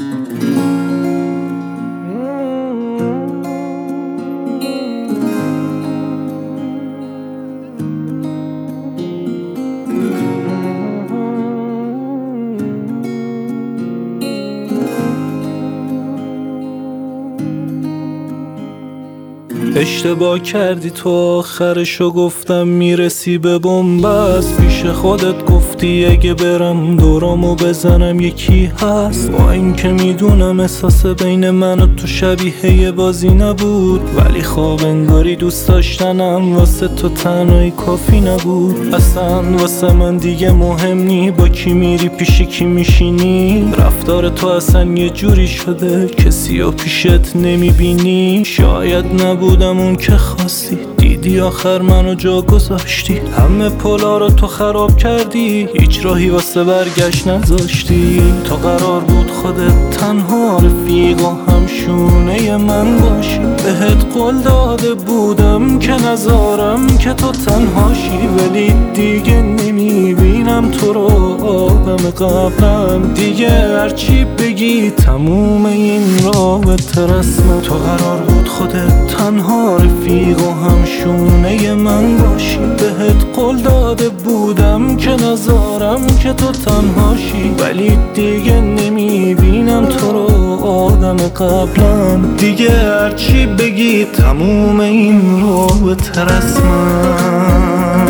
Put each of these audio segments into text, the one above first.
اشتباه کردی تو آخرشو گفتم میرسی به بنبست. پیش خودت گفتی اگه برم دورامو بزنم یکی هست. با اینکه میدونم احساس بین من و تو شبیه یه بازی نبود، ولی خواب انگاری دوست داشتنم واسه تو تنهایی کافی نبود. اصلا واسه من دیگه مهم نی با کی میری پیش کی میشینی. رفتار تو اصلا یه جوری شده کسی رو پیشت نمیبینی. شاید نبودم اون که خواستی، دیدی آخر منو جا گذاشتی. همه پلا رو تو خراب کردی، هیچ راهی واسه برگشت نذاشتی. تو قرار بود خودت تنها رفیق و همشونه من باشی. بهت قول داده بودم که نذارم که تو تنهاشی، ولی دیگه نمیبینم تو رو آدم قبلم. دیگه هرچی بگی تموم این رابطه رسمه. تو قرار بود خودت تنها رفیق و همشونه من باشی. بهت قول داده بودم که نذارم که تو تنهاشی، ولی دیگه نمیبینم تو رو آدم قبلم. دیگه هرچی بگی تموم این رابطه رسمم.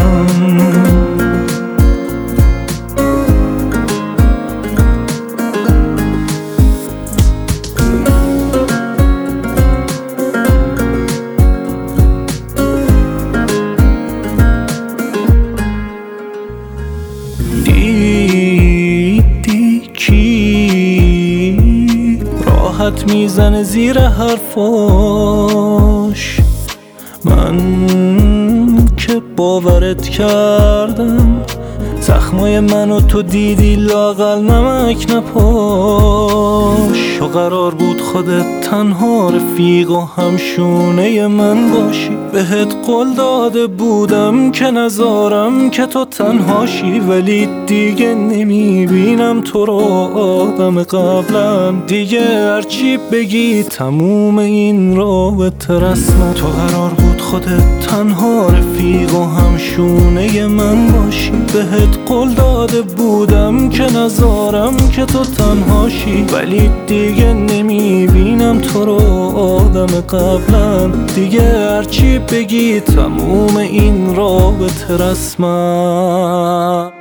دیدی کی راحت میزنه زیر حرفاش؟ من که باورت کردم، زخمای منو تو دیدی لااقل نمک نپاش. تو قرار بود خودت تنها رفیق و همشونه من باشی. بهت قول داده بودم که نذارم که تو تنهاشی، ولی دیگه نمیبینم تو رو آدم قبلم. دیگه هرچی بگی تموم این رابطه رسمه. تو قرار بود خودت تنها رفیق و همشونه من باشی. بهت قول داده بودم که نذارم که تو تنهاشی، ولی دیگه نمیبینم تو رو آدم قبلم. دیگه هرچی بگی تموم این رابطه رسمم.